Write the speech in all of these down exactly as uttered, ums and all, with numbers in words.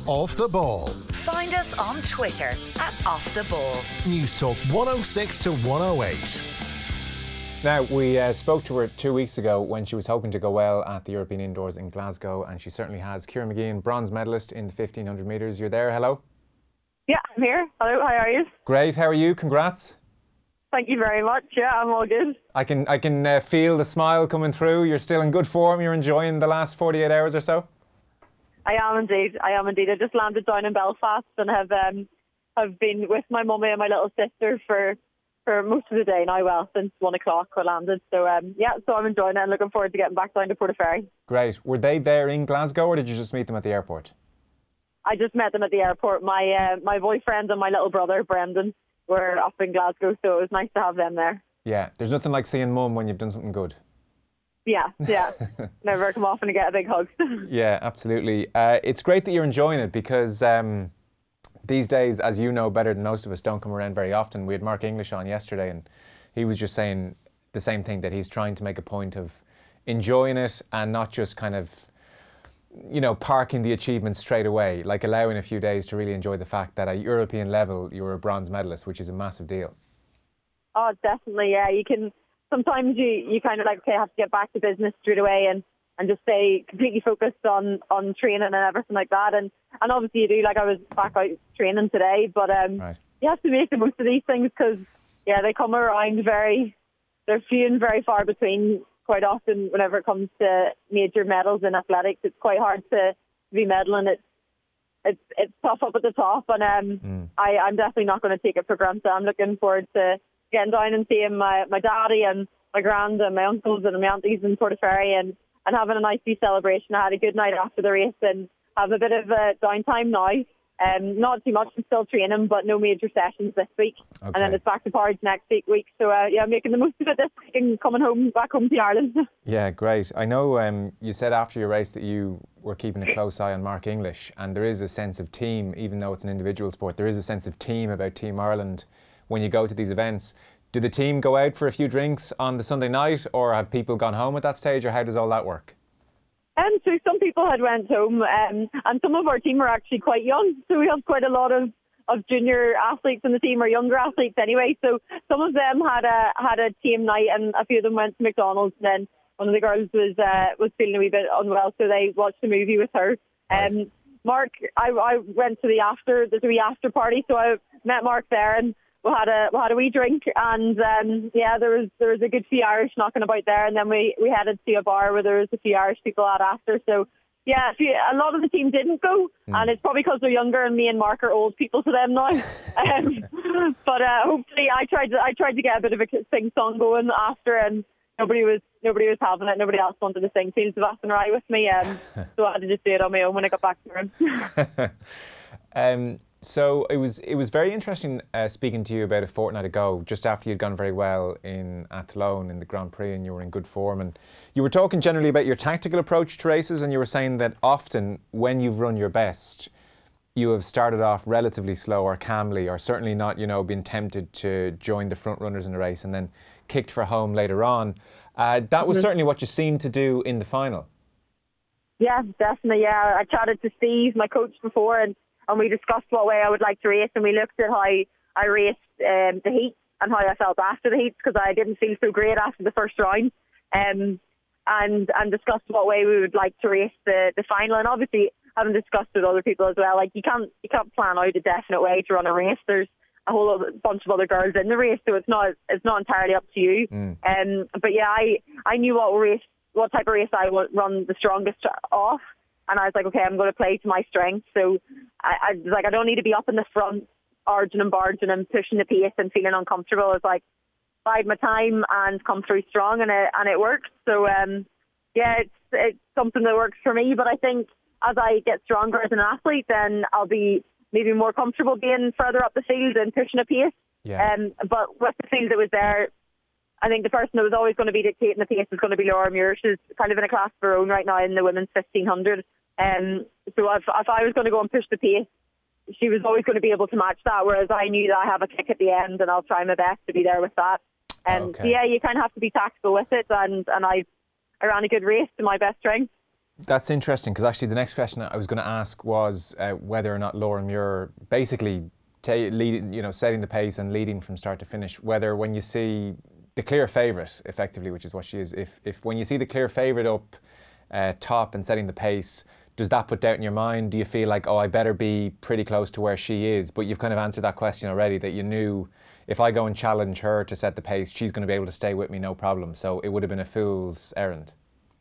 Off the Ball. Find us on Twitter at Off the Ball. News Talk one oh six to one oh eight. Now, we uh, spoke to her two weeks ago when she was hoping to go well at the European Indoors in Glasgow, and she certainly has. Ciara Mageean, bronze medalist in the fifteen hundred metres. You're there, hello? Yeah, I'm here. Hello, how are you? Great, how are you? Congrats. Thank you very much. Yeah, I'm all good. I can I can uh, feel the smile coming through. You're still in good form. You're enjoying the last forty-eight hours or so? I am indeed. I am indeed. I just landed down in Belfast and have um, have been with my mummy and my little sister for for most of the day now. Well, since one o'clock I landed. So um, yeah, so I'm enjoying it and looking forward to getting back down to Portaferry. Great. Were they there in Glasgow, or did you just meet them at the airport? I just met them at the airport. My uh, my boyfriend and my little brother Brendan were up in Glasgow, so it was nice to have them there. Yeah, there's nothing like seeing mum when you've done something good. Yeah, yeah. Never come off and get a big hug. Yeah, absolutely. Uh, it's great that you're enjoying it because um, these days, as you know better than most of us, don't come around very often. We had Mark English on yesterday and he was just saying the same thing, that he's trying to make a point of enjoying it and not just kind of, you know, parking the achievement straight away, like allowing a few days to really enjoy the fact that at European level you're a bronze medalist, which is a massive deal. Oh, definitely, yeah. You can... Sometimes you, you kind of like, okay, have to get back to business straight away and, and just stay completely focused on, on training and everything like that. And, and obviously you do, like I was back out training today, but um, right. You have to make the most of these things because, yeah, they come around very, they're few and very far between quite often whenever it comes to major medals in athletics. It's quite hard to be medaling. It's, it's, it's tough up at the top and um, mm. I, I'm definitely not going to take it for granted. I'm looking forward to getting down and seeing my, my daddy and my grand and my uncles and my aunties in Portaferry and, and having a nice wee celebration. I had a good night after the race and have a bit of a downtime now. Um, not too much, I'm still training, but no major sessions this week. Okay. And then it's back to Pards next week. week. So uh, yeah, making the most of it this week and coming home, back home to Ireland. Yeah, great. I know um, you said after your race that you were keeping a close eye on Mark English, and there is a sense of team, even though it's an individual sport, there is a sense of team about Team Ireland when you go to these events. Do the team go out for a few drinks on the Sunday night, or have people gone home at that stage, or how does all that work? Um, so some people had went home, um, and some of our team are actually quite young. So we have quite a lot of, of junior athletes in the team, or younger athletes anyway. So some of them had a had a team night, and a few of them went to McDonald's. And then one of the girls was uh, was feeling a wee bit unwell, so they watched a movie with her. Right. Um, Mark, I, I went to the after, there's a wee after party, so I met Mark there, and we had a we had a wee drink, and um, yeah, there was there was a good few Irish knocking about there, and then we, we headed to a bar where there was a few Irish people out after. So yeah, a, few, a lot of the team didn't go, mm. and it's probably because they're younger, and me and Mark are old people to them now. um, but uh, hopefully, I tried to I tried to get a bit of a sing song going after, and nobody was nobody was having it. Nobody else wanted to sing Fields of Athenry with me, um, so I had to just do it on my own when I got back to him. um. So it was it was very interesting uh, speaking to you about a fortnight ago, just after you'd gone very well in Athlone in the Grand Prix and you were in good form, and you were talking generally about your tactical approach to races, and you were saying that often when you've run your best, you have started off relatively slow or calmly, or certainly not, you know, been tempted to join the front runners in the race and then kicked for home later on. Uh, that was mm-hmm. certainly what you seemed to do in the final. Yeah, definitely. Yeah, I chatted to Steve, my coach, before, and And we discussed what way I would like to race, and we looked at how I raced um, the heats and how I felt after the heats, because I didn't feel so great after the first round, um, and and discussed what way we would like to race the, the final. And obviously, having discussed with other people as well, like you can't you can't plan out a definite way to run a race. There's a whole other bunch of other girls in the race, so it's not it's not entirely up to you. Mm. Um, but yeah, I I knew what race what type of race I would run the strongest off. And I was like, okay, I'm going to play to my strengths. So I, I was like, I don't need to be up in the front, arging and barging and pushing the pace and feeling uncomfortable. It's like, bide my time and come through strong, and it and it works. So um, yeah, it's it's something that works for me. But I think as I get stronger as an athlete, then I'll be maybe more comfortable being further up the field and pushing a pace. Yeah. Um, but with the field that was there, I think the person that was always going to be dictating the pace is going to be Laura Muir. She's kind of in a class of her own right now in the women's fifteen hundred. Um, so if, if I was going to go and push the pace, she was always going to be able to match that, whereas I knew that I have a kick at the end and I'll try my best to be there with that. And um, okay. so yeah, you kind of have to be tactical with it, and, and I, I ran a good race to my best strength. That's interesting, because actually the next question I was going to ask was uh, whether or not Laura Muir basically ta lead, you know, setting the pace and leading from start to finish, whether when you see the clear favourite, effectively, which is what she is, if, if when you see the clear favourite up uh, top and setting the pace, does that put doubt in your mind? Do you feel like, oh, I better be pretty close to where she is? But you've kind of answered that question already, that you knew if I go and challenge her to set the pace, she's going to be able to stay with me, no problem. So it would have been a fool's errand.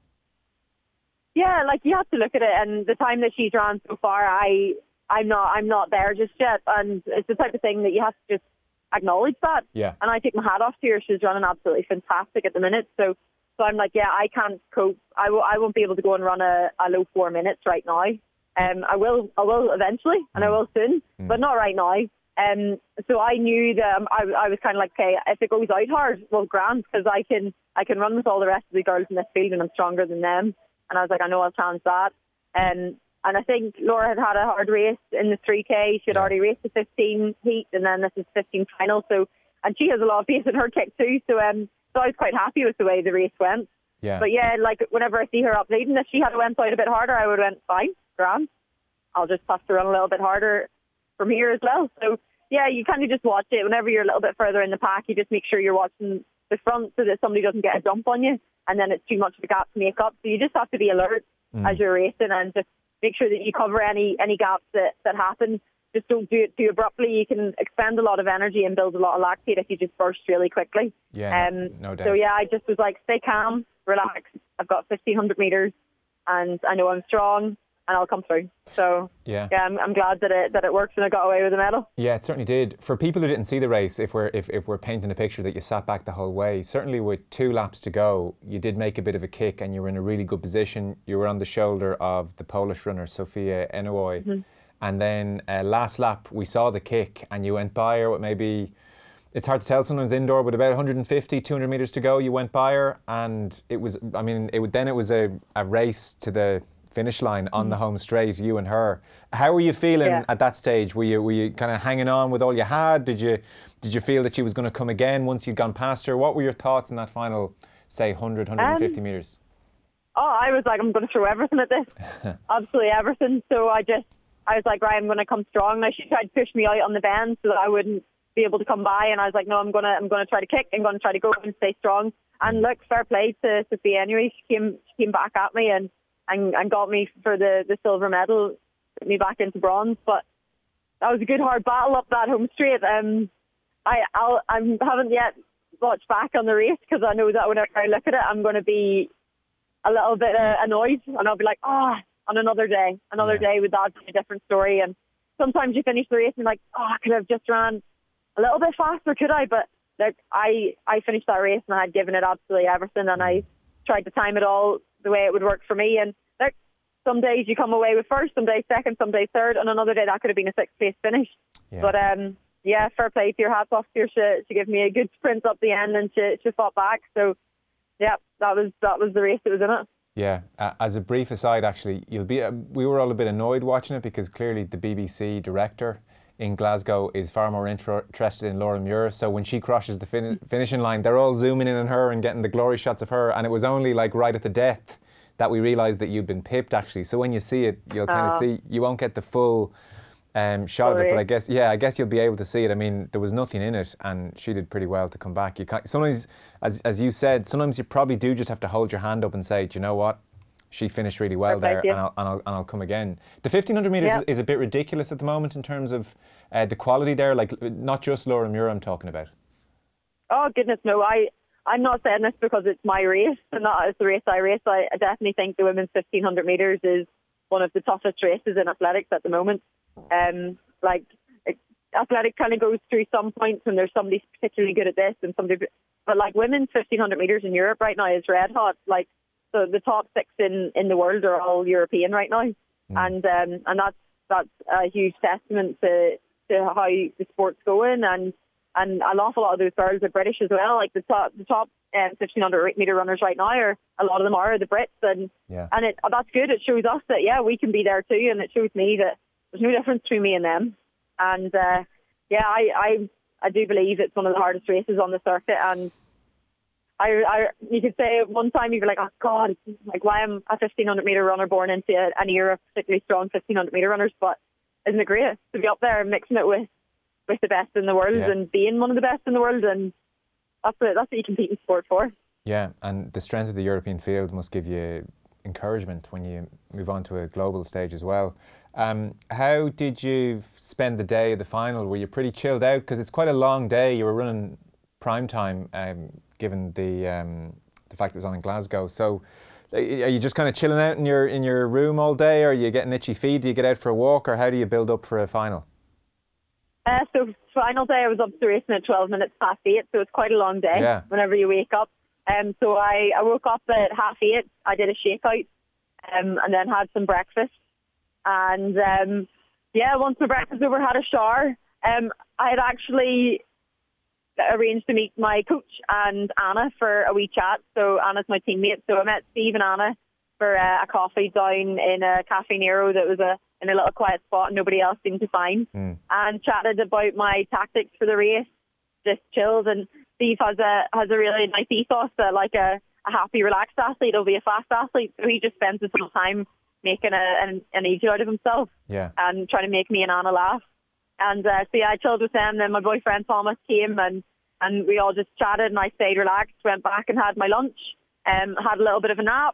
Yeah, like you have to look at it, and the time that she's run so far, I, I'm not, I'm not there just yet, and it's the type of thing that you have to just acknowledge that. Yeah. And I take my hat off to her. She's running absolutely fantastic at the minute. So, so I'm like, yeah, I can't cope. I w- I won't be able to go and run a, a low four minutes right now. Um, I will, I will eventually, and mm. I will soon, mm. but not right now. Um, so I knew that um, I, I was kind of like, okay, if it goes out hard, well, grand, because I can, I can run with all the rest of the girls in this field, and I'm stronger than them. And I was like, I know I'll challenge that. Um, and I think Laura had had a hard race in the three K. She had yeah. already raced the fifteen heat, and then this is fifteen final. So, and she has a lot of pace in her kick too. So, um, so I was quite happy with the way the race went. Yeah. But yeah, like whenever I see her up leading, if she had went out a bit harder, I would have went, fine, grand. I'll just have to run a little bit harder from here as well. So yeah, you kind of just watch it. Whenever you're a little bit further in the pack, you just make sure you're watching the front so that somebody doesn't get a jump on you, and then it's too much of a gap to make up. So you just have to be alert mm. as you're racing, and just make sure that you cover any any gaps that, that happen. Just don't do it too abruptly. You can expend a lot of energy and build a lot of lactate if you just burst really quickly. Yeah, um, no, no doubt. So yeah, I just was like, stay calm, relax. I've got fifteen hundred metres, and I know I'm strong, and I'll come through. So yeah, yeah I'm, I'm glad that it that it worked and I got away with the medal. Yeah, it certainly did. For people who didn't see the race, if we're if, if we're painting a picture that you sat back the whole way, certainly with two laps to go, you did make a bit of a kick, and you were in a really good position. You were on the shoulder of the Polish runner Sofia Enoy, mm-hmm. and then uh, last lap we saw the kick, and you went by her with maybe, it's hard to tell sometimes indoor, but about one hundred fifty, two hundred metres to go, you went by her, and it was, I mean, it would then it was a, a race to the finish line on mm. the home straight, you and her. How were you feeling yeah. at that stage? Were you were you kind of hanging on with all you had? Did you did you feel that she was going to come again once you'd gone past her? What were your thoughts in that final, say, one hundred, one hundred fifty um, metres? Oh, I was like, I'm going to throw everything at this. Absolutely everything. So I just, I was like, right, I'm going to come strong. Now she tried to push me out on the bend so that I wouldn't be able to come by, and I was like, no, I'm going to I'm going to try to kick. I'm going to try to go and stay strong. And look, fair play to Sophia anyway. She came, she came back at me, and And, and got me for the, the silver medal, put me back into bronze. But that was a good hard battle up that home straight. Um, I I'll, I haven't yet watched back on the race, because I know that whenever I look at it, I'm going to be a little bit uh, annoyed, and I'll be like, ah, oh, on another day, another yeah. day with that be a different story. And sometimes you finish the race and you're like, oh, I could have just ran a little bit faster, could I? But like I I finished that race and I had given it absolutely everything, and I tried to time it all the way it would work for me. And like, some days you come away with first, some days second, some days third, and another day that could have been a sixth place finish. Yeah. But um, yeah, fair play to your, hats off to her. She, she gave me a good sprint up the end, and she, she fought back. So yeah, that was that was the race that was in it. Yeah. Uh, as a brief aside, actually, you'll be. Uh, we were all a bit annoyed watching it, because clearly the B B C director in Glasgow is far more intro- interested in Laura Muir. So when she crosses the fin- finishing line, they're all zooming in on her and getting the glory shots of her. And it was only like right at the death that we realised that you'd been pipped, actually. So when you see it, you'll kind of uh, see, you won't get the full um, shot sorry. of it, but I guess, yeah, I guess you'll be able to see it. I mean, there was nothing in it, and she did pretty well to come back. You can't, sometimes, as as you said, sometimes you probably do just have to hold your hand up and say, do you know what? She finished really well Perfect, there, yeah. and, I'll, and, I'll, and I'll come again. The fifteen hundred metres yeah. is, is a bit ridiculous at the moment in terms of uh, the quality there, like not just Laura Muir I'm talking about. Oh, goodness, no. I, I'm not saying this because it's my race and not as the race I race. I, I definitely think the women's fifteen hundred metres is one of the toughest races in athletics at the moment. Um, like, it, athletics kind of goes through some points when there's somebody particularly good at this and somebody, but like women's fifteen hundred metres in Europe right now is red hot. Like, so the top six in, in the world are all European right now, mm. and um, and that's that's a huge testament to to how the sport's going, and and an awful lot of those girls are British as well. Like the top the top um, fifteen hundred metre runners right now are a lot of them are the Brits, and yeah. and it that's good. It shows us that yeah we can be there too, and it shows me that there's no difference between me and them. And uh, yeah, I, I I do believe it's one of the hardest races on the circuit, and I, I, you could say one time you'd be like, oh God, like why am I a fifteen hundred metre runner born into an era of particularly strong fifteen hundred metre runners? But isn't it great to be up there mixing it with, with the best in the world Yeah. and being one of the best in the world? And that's what, that's what you compete in sport for. Yeah, and the strength of the European field must give you encouragement when you move on to a global stage as well. Um, how did you spend the day of the final? Were you pretty chilled out? Because it's quite a long day. You were running prime time, um, given the um, the fact it was on in Glasgow. So, are you just kind of chilling out in your in your room all day, or are you getting itchy feet? Do you get out for a walk, or how do you build up for a final? Uh, so final day, I was up to racing at twelve minutes past eight, so it's quite a long day. Yeah. Whenever you wake up. Um, so I, I woke up at half eight. I did a shakeout, um, and then had some breakfast. And um, yeah, once my breakfast was over, had a shower. Um, I had actually arranged to meet my coach and Anna for a wee chat. So Anna's my teammate. So I met Steve and Anna for uh, a coffee down in a Cafe Nero that was a in a little quiet spot and nobody else seemed to find, mm. and chatted about my tactics for the race. Just chilled. And Steve has a has a really nice ethos that, like a, a happy, relaxed athlete, he'll be a fast athlete. So he just spends his whole time making a, an, an idiot out of himself, yeah, and trying to make me and Anna laugh. And uh, so yeah, I chilled with them. Then my boyfriend Thomas came, and, and we all just chatted, and I stayed relaxed, went back and had my lunch, um, had a little bit of a nap,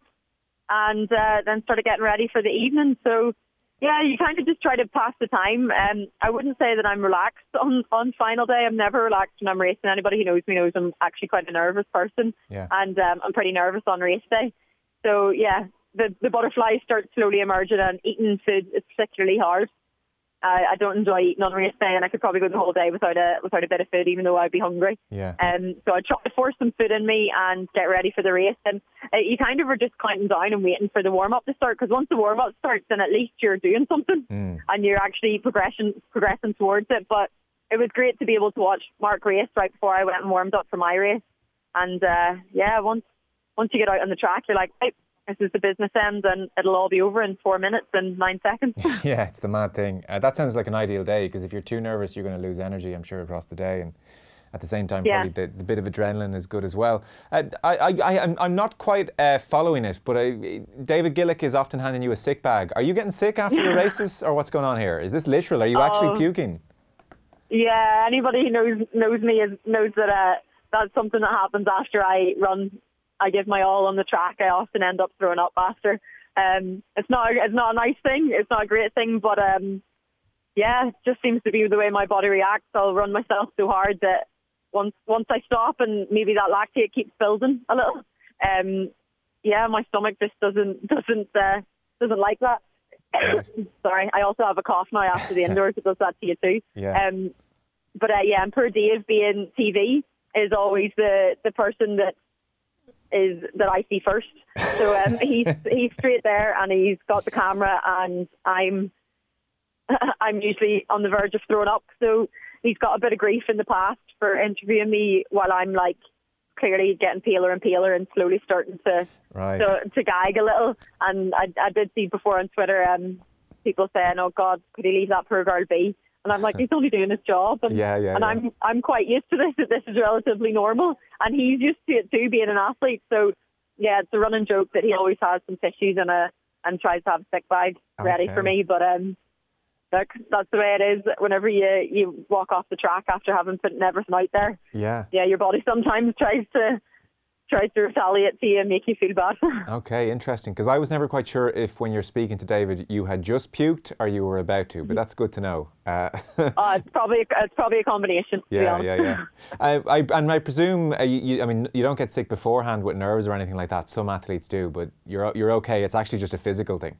and uh, then started getting ready for the evening. So yeah, you kind of just try to pass the time. Um, I wouldn't say that I'm relaxed on, on final day. I'm never relaxed when I'm racing. Anybody who knows me knows I'm actually quite a nervous person, yeah. and um, I'm pretty nervous on race day. So yeah, the, the butterflies start slowly emerging, and eating food is particularly hard. I, I don't enjoy eating on race day, and I could probably go the whole day without a without a bit of food, even though I'd be hungry. Yeah. Um. So I try to force some food in me and get ready for the race. And uh, you kind of are just counting down and waiting for the warm up to start, because once the warm up starts, then at least you're doing something, mm. and you're actually progression progressing towards it. But it was great to be able to watch Mark race right before I went and warmed up for my race. And uh, yeah, once once you get out on the track, you're like, hey, this is the business end, and it'll all be over in four minutes and nine seconds. Yeah, it's the mad thing. Uh, that sounds like an ideal day, because if you're too nervous, you're going to lose energy, I'm sure, across the day. And at the same time, yeah. probably the, the bit of adrenaline is good as well. Uh, I, I, I, I'm, I'm not quite uh, following it, but I, David Gillick is often handing you a sick bag. Are you getting sick after your races, or what's going on here? Is this literal? Are you actually oh, puking? Yeah, anybody who knows knows me is, knows that uh, that's something that happens after I run. I give my all on the track. I often end up throwing up after. Um, it's not it's not a nice thing. It's not a great thing, but um, yeah, it just seems to be the way my body reacts. I'll run myself so hard that once once I stop, and maybe that lactate keeps building a little. Um, yeah, my stomach just doesn't doesn't uh, doesn't like that. Sorry, I also have a cough now after the indoors. It does that to you too. Yeah. Um, but uh, yeah, and poor Dave being T V is always the the person that. is that I see first. So um, he's he's straight there, and he's got the camera, and I'm I'm usually on the verge of throwing up. So he's got a bit of grief in the past for interviewing me while I'm like clearly getting paler and paler and slowly starting to right. to, to gag a little. And I, I did see before on Twitter um, people saying, "Oh God, could he leave that poor girl be?" And I'm like, he's only doing his job. And, yeah, yeah, and yeah. I'm I'm quite used to this, that this is relatively normal. And he's used to it too, being an athlete. So, yeah, it's a running joke that he always has some tissues and a and tries to have a sick bag ready okay. for me. But um, look, that's the way it is whenever you, you walk off the track after having put everything out there. Yeah. Yeah, your body sometimes tries to tries to retaliate to you and make you feel bad. Okay, interesting. Because I was never quite sure if when you're speaking to David, you had just puked or you were about to, but that's good to know. Uh, uh, it's probably it's probably a combination. Yeah, yeah, yeah. I, I, and I presume, uh, you, I mean, you don't get sick beforehand with nerves or anything like that. Some athletes do, but you're you're okay. It's actually just a physical thing.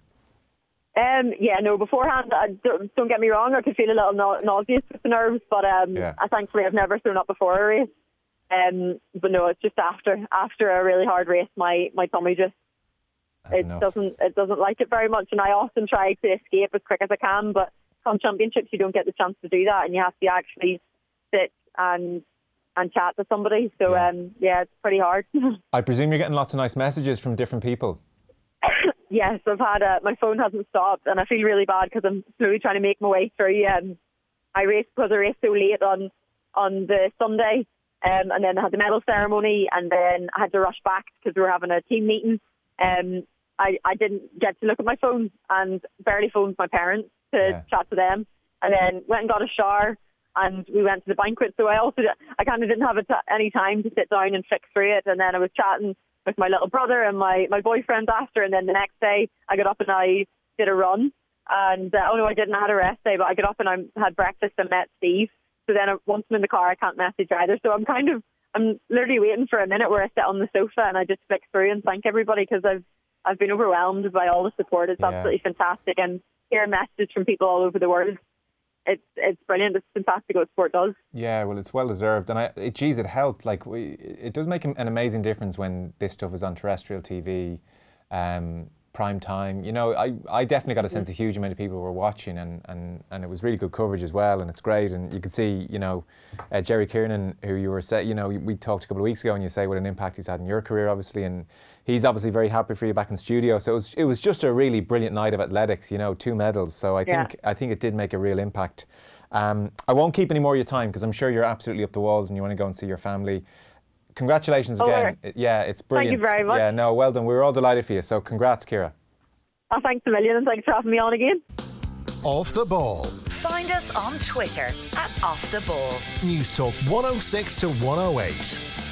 Um, yeah, no, beforehand, I, don't, don't get me wrong, I could feel a little na- nauseous with the nerves, but um, yeah. I, thankfully I've never thrown up before a race. Um, but no, it's just after after a really hard race, my, my tummy just That's it enough. doesn't it doesn't like it very much, and I often try to escape as quick as I can. But on championships, you don't get the chance to do that, and you have to actually sit and and chat to somebody. So yeah, um, yeah it's pretty hard. I presume you're getting lots of nice messages from different people. Yes, I've had uh, my phone hasn't stopped, and I feel really bad because I'm slowly trying to make my way through. Um, I raced because I raced so late on on the Sunday. Um, and then I had the medal ceremony, and then I had to rush back because we were having a team meeting. Um, I, I didn't get to look at my phone and barely phoned my parents to Yeah. chat to them. And then went and got a shower, and we went to the banquet. So I also, I kind of didn't have a t- any time to sit down and fix through it. And then I was chatting with my little brother and my, my boyfriend after. And then the next day I got up and I did a run. And, uh, oh no, I didn't. I had a rest day, but I got up and I had breakfast and met Steve. So then I- once I'm in the car, I can't message either. So I'm kind of, I'm literally waiting for a minute where I sit on the sofa and I just flick through and thank everybody, because I've, I've been overwhelmed by all the support. It's Yeah. absolutely fantastic. And hearing messages from people all over the world, it's it's brilliant. It's fantastic what sport does. Yeah, well, it's well deserved, and I, it, geez, it helped. Like, we, it does make an amazing difference when this stuff is on terrestrial T V, um, prime time. You know, I, I definitely got a sense a huge amount of people were watching, and, and, and it was really good coverage as well, and it's great. And you could see, you know, uh, Jerry Kiernan, who you were say, you know, we talked a couple of weeks ago, and you say what an impact he's had in your career, obviously, and he's obviously very happy for you back in studio. So it was it was just a really brilliant night of athletics. You know, two medals. So I Yeah. think I think it did make a real impact. Um, I won't keep any more of your time because I'm sure you're absolutely up the walls and you want to go and see your family. Congratulations Oh, again. It- Yeah, it's brilliant. Thank you very much. Yeah, no, well done. We were all delighted for you. So congrats, Ciara. Oh, thanks a million, and thanks for having me on again. Off the Ball. Find us on Twitter at Off the Ball. News Talk one oh six to one oh eight.